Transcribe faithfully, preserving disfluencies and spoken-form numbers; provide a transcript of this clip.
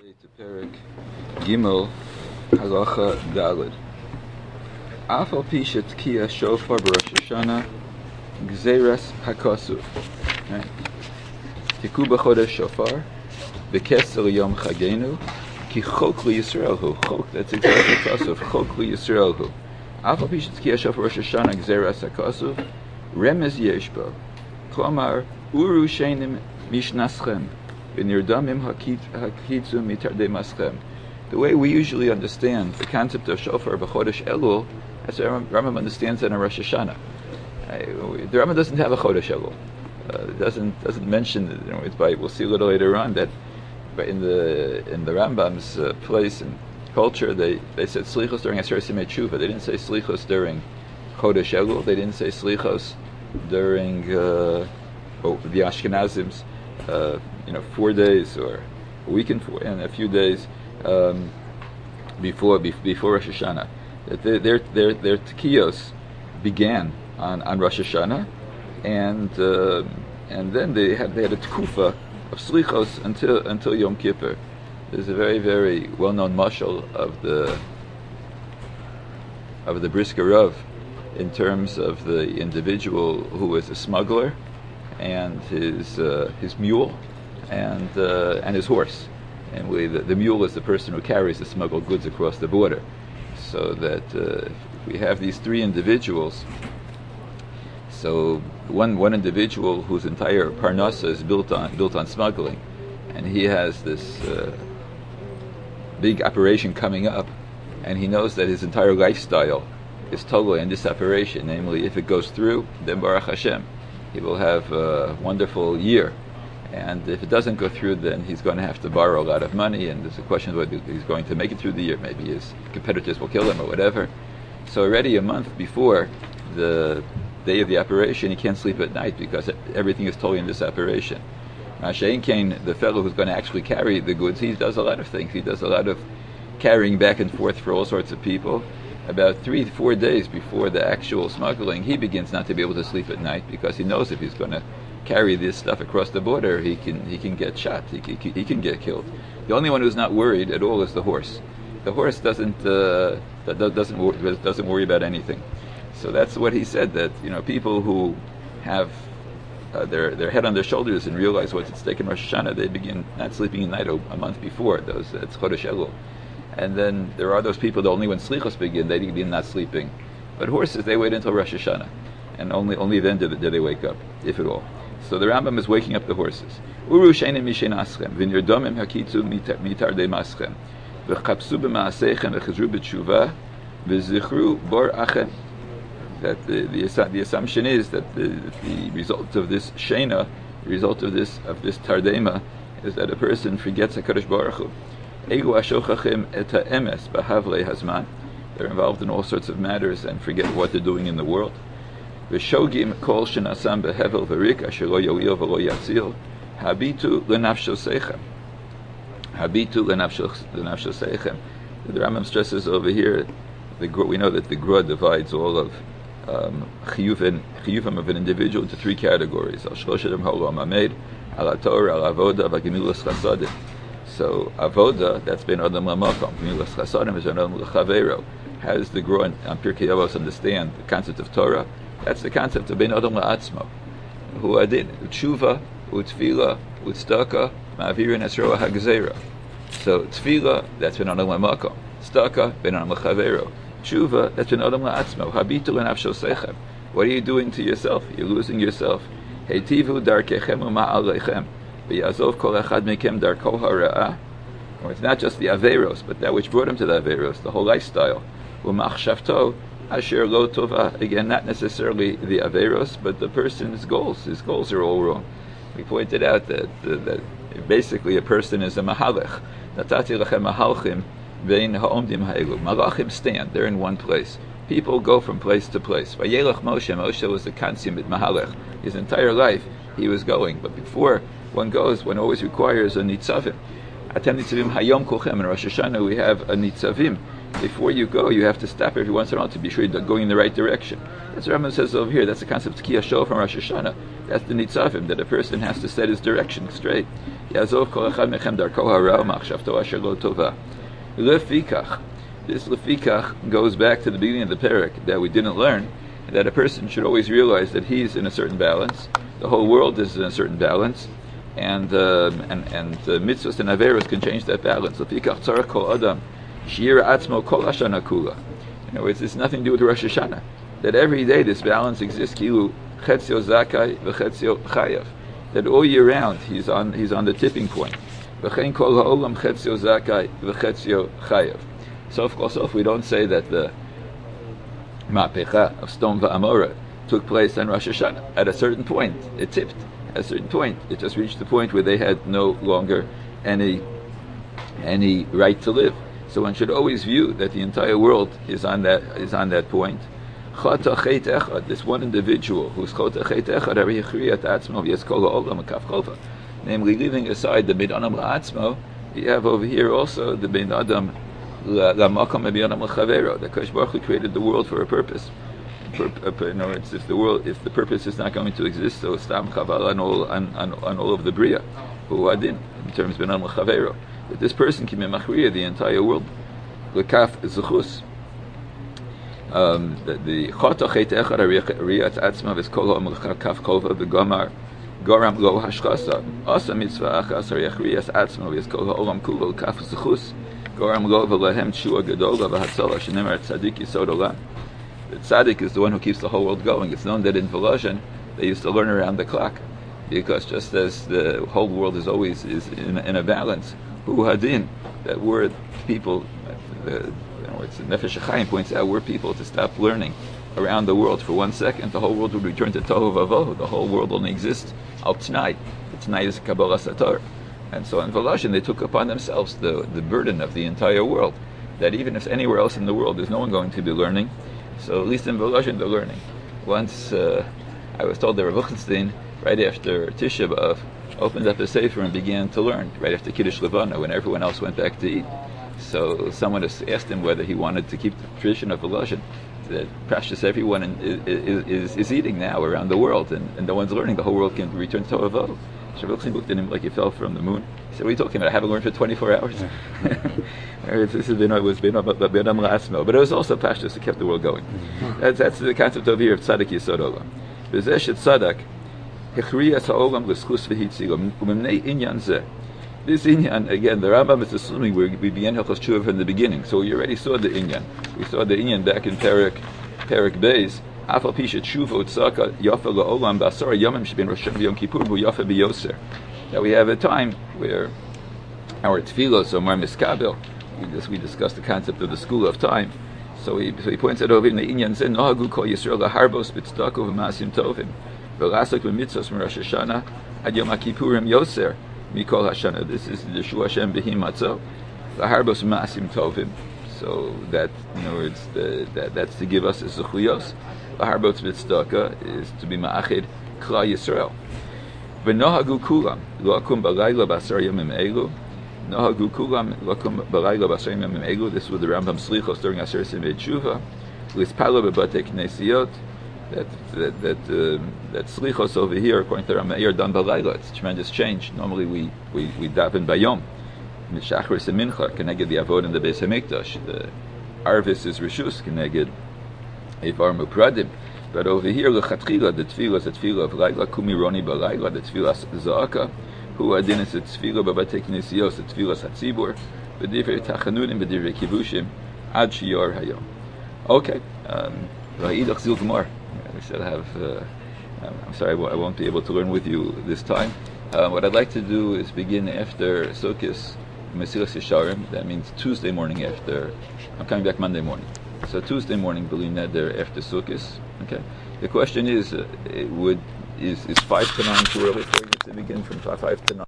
To Perek Gimel Halacha Daled. Afal Pisha Tkiya Shofar B'Rosh Hashanah Gzeras Hakosuf. Tiku B'Chodesh Shofar B'Kesel Yom Chagenu Ki Chok Li Yisrael Hu. Chok, that's exactly Hakosuf. Chok Li Yisrael Hu. Afal Pisha Tkiya Shofar B'Rosh Hashanah Gzeras Hakosuf Remez Yeshbo. Klomar Uru Shenim Mishnaschem. The way we usually understand the concept of shofar b'chodesh Elul, as the Rambam understands it in Rosh Hashanah. Uh, the Rambam doesn't have a chodesh Elul. Uh, it doesn't doesn't mention. You know, it's by, we'll see a little later on that, but in the in the Rambam's uh, place and culture, they, they said slichos during Aseret Simei Tshuva. They didn't say slichos during chodesh Elul. They didn't say slichos during uh, oh, the Ashkenazim's. Uh, you know, four days or a week and, four, and a few days um, before before Rosh Hashanah. That their their their, their tekiyos began on, on Rosh Hashanah, and uh, and then they had they had a tkufa of slichos until until Yom Kippur. There's a very very well known mashal of the of the Brisker Rav in terms of the individual who was a smuggler and his uh, his mule and uh, and his horse, and we, the, the mule is the person who carries the smuggled goods across the border. So that uh, we have these three individuals. So one one individual whose entire parnasa is built on built on smuggling, and he has this uh, big operation coming up, and he knows that his entire lifestyle is totally in this operation. Namely, if it goes through, then Baruch Hashem, he will have a wonderful year. And if it doesn't go through, then he's going to have to borrow a lot of money, and there's a question of whether he's going to make it through the year. Maybe his competitors will kill him or whatever. So already a month before the day of the operation, he can't sleep at night because everything is totally in this operation. Shein Kain, the fellow who's going to actually carry the goods, he does a lot of things. He does a lot of carrying back and forth for all sorts of people. About three, four days before the actual smuggling, he begins not to be able to sleep at night because he knows if he's going to carry this stuff across the border, he can he can get shot, he can, he can get killed. The only one who's not worried at all is the horse. The horse doesn't uh, doesn't worry, doesn't worry about anything. So that's what he said, that you know people who have uh, their their head on their shoulders and realize what's at stake in Rosh Hashanah, they begin not sleeping at night a, a month before. Those it's Chodesh Elul. And then there are those people that only when slichos begin, they begin not sleeping. But horses, they wait until Rosh Hashanah, and only only then do, do they wake up, if at all. So the Rambam is waking up the horses. Uru shenim mishenaschem, v'nirdomim hakitzu mitar de maschem, v'chapsu b'maasechem v'chizru b'tshuva, v'zichru bor achem. That the, the the assumption is that the, the result of this shena, the result of this of this tardema, is that a person forgets HaKadosh Baruch Hu. Egu ashochachim et ha'emes b'havlei hazman. They're involved in all sorts of matters and forget what they're doing in the world. V'shogim kol shenasam behevel v'rik asher lo yo'il v'lo yatzil. Habitu l'nafsho seichem. Habitu l'nafsho seichem. The Rambam stresses over here, the, we know that the Gra divides all of um, chiyuvim, chiyuvim of an individual into three categories. Al shloshetem ha'olam hamed, al haTorah, al avoda, v'gemilas chasadim. So avoda, that's ben adam lamakom. Gemilas chasadim is ben adam l'chavero. How does the Gra on Pirkei Avos understand the concept of Torah? That's the concept of ben adam la'atzmo. Hu adin tshuva, utfila, utstaka, ma'avirin esroa ha'gzeira. So tfila, that's ben adam lamakom. Staka, ben adam l'chavero. Tshuva, that's ben adam la'atzmo. Habitu l'nafsho seichem. What are you doing to yourself? You're losing yourself. Heitivu darkechem u'ma'alechem. V'yazov kol echad mekem darko hara'ah. It's not just the averos, but that which brought him to the averos, the whole lifestyle. U'machshavto asher lo tova. Again, not necessarily the averos, but the person's goals. His goals are all wrong. We pointed out that uh, that basically a person is a mahalech. Natati lachem mahalchim vein ha'omdim ha'elu. Malachim stand; they're in one place. People go from place to place. Vayelach Moshe. Moshe was the consummate mahalech. His entire life he was going, but before one goes, one always requires a nitzavim. Atem nitzavim hayom kulchem. In Rosh Hashanah we have a nitzavim. before you go, you have to stop every once in a while to be sure you're going in the right direction. That's what Rambam says over here. That's the concept of Tkiyah Shofar from Rosh Hashanah. That's the Nitzavim, that a person has to set his direction straight. Yazov kol echad mechem darko hara u'machshavto asher lo tova. Lefikach. This lefikach goes back to the beginning of the parak that we didn't learn, that a person should always realize that he's in a certain balance. The whole world is in a certain balance. And uh, and and uh, mitzvahs and averos can change that balance. Lefikach tzarech kol adam shir atzmo kol hashana kula. In other words, it's nothing to do with Rosh Hashanah. That every day this balance exists. Kilu chetzio zakai v'chetzio chayav. That all year round he's on he's on the tipping point. V'chein kol ha'olam chetzio zakai v'chetzio chayav. Sof kol sof, we don't say that the ma'pecha of Sdom v'Amora took place on Rosh Hashanah. At a certain point, it tipped. At a certain point, it just reached the point where they had no longer any any right to live. So one should always view that the entire world is on that is on that point. Chata chet echad, this one individual who's chata chet echad, ari yichriyat atzmo v'yeskol ha'olam ha'kaf chofa. Namely, leaving aside the bein adam la'atzmo, you have over here also the bein adam la'makom bein adam l'chavero. That Kadosh Baruch Hu created the world for a purpose. In other words, if the world, if the purpose is not going to exist, so stam chaval on all on, on, on all of the bria, who adin in terms of bein adam l'chavero, that this person can be machriya the entire world. L'kaf zechus. Um, the chata chet echad ariyat atzma v'skol ha'om l'kaf chova v'gamar garam lo hashchasa asa mitzvah achas ariyat atzma v'skol ha'olam kulo l'kaf zechus garam lo v'lehem tshua gedola v'hatzola shenemar tzadik yisod olam. The tzaddik is the one who keeps the whole world going. It's known that in Volozhin they used to learn around the clock, because just as the whole world is always is in, in a balance, hu hadin, that word people, the, you know, it's Nefesh HaChaim points out, we're people to stop learning around the world for one second, the whole world would return to Tohu Vavohu. The whole world only exists al T'nai. T'nai is Kabbalah Sator. And so in Volozhin they took upon themselves the, the burden of the entire world, that even if anywhere else in the world there's no one going to be learning, so at least in Volozhin they're learning. Once uh, I was told that Rav Buchenstein, right after Tisha B'Av, opened up a sefer and began to learn, right after Kiddush Levana, when everyone else went back to eat. So someone has asked him whether he wanted to keep the tradition of Volozhin, that precious everyone in, is, is, is eating now around the world, and, and no one's learning, the whole world can return to Tohu. So Rav Buchenstein looked at him like he fell from the moon. He said, what are you talking about? I haven't learned for twenty-four hours. This has been, it was been about Adam La'asmo, but it was also Pashtus that kept the world going. That's, that's the concept over here of Tzadik Yisod Olam. V'zeh Tzadak Hechriyas ha'olam l'schus v'hitzilo u'memnei inyan zeh. This inyan, again, the Rambam is assuming we we began Hilchos Tshuva from the beginning, so we already saw the inyan. We saw the inyan back in Perik Perik Beis. Afal pisha tshuva utzaka yafa la'olam b'asara yomim shebin Rosh Hashanah v'Yom Kippur bu yafa b'yoser. That we have a time where our tefillos are more miskabel. We just we discussed the concept of the school of time. So he so he points out over in the inyan zeh nohagu kol Yisrael laharbos b'tzedakah v'ma'asim tovim v'lasok b'mitzvos m'Rosh Hashanah ad Yom Kippurim yoser mikol Hashanah. This is the Yeshua Hashem b'hi matzo laharbos ma'asim tovim. So that, in other words, the, that that's to give us a zuchuyos. Laharbos b'tzedakah is to be ma'achid Klal Yisrael. V'nohagu kulam lo'akum b'layla b'asar yomim elu. Nohagu kulam lo'akum b'layla b'asar yomim elu. This was the Rambam Slichos during Aseret Simei Tshuva. L'spalo b'batei knesiot. That that that uh, that Slichos over here, according to Rambam, are done b'layla. It's a tremendous change. Normally we we we daven bayom. Mishachris and mincha connected the avod in the Beis Hamikdash. The arvis is rishus connected evar mupradim. But over here, lechatchila, the tefillah is a tefillah of Laila Kumironi Balayla, the tefillah Za'aka, who adin is a tefillah Babatei Knesios, the tefillah Satzibur, B'divrei Tachanunim, B'divrei Kivushim, Ad Shiyor Hayom. Okay, um, V'ha'idach Zil Gemar. We still have, uh, I'm sorry, I won't be able to learn with you this time. Uh, what I'd like to do is begin after Sukkos, Mesilas Yesharim, that means Tuesday morning after, I'm coming back Monday morning. So Tuesday morning, B'li Neder after Sukkos. Okay. The question is, uh, it would is is five to nine too early for you to begin from five to nine?